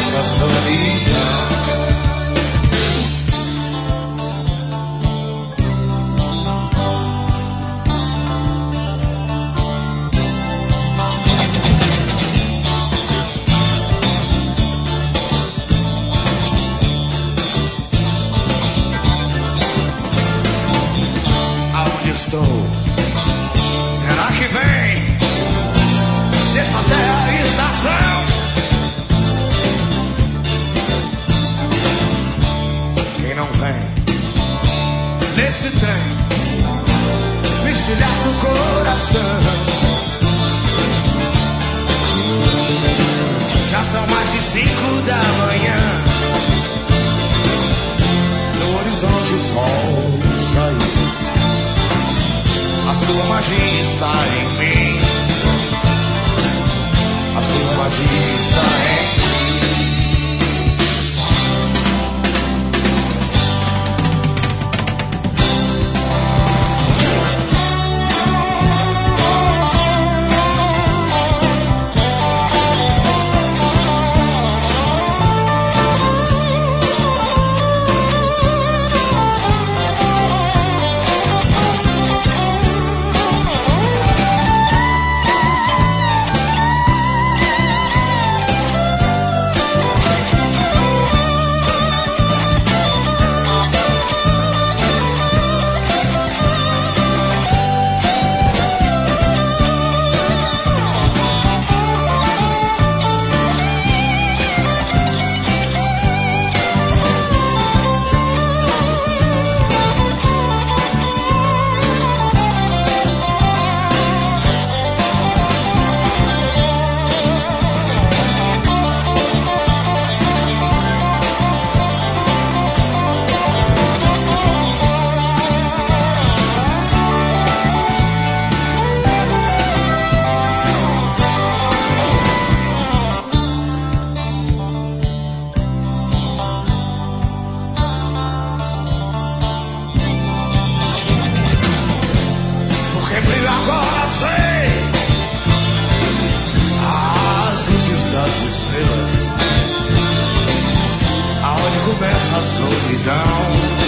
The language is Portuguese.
da solidão. Aonde estou? Será que vem dessa até a estação? Quem não vem nesse trem me estilhaça o coração. Já são mais de 5 da manhã. No horizonte o sol saiu. A sua magia está em mim. A sua magia está em mim. Começa a solidão.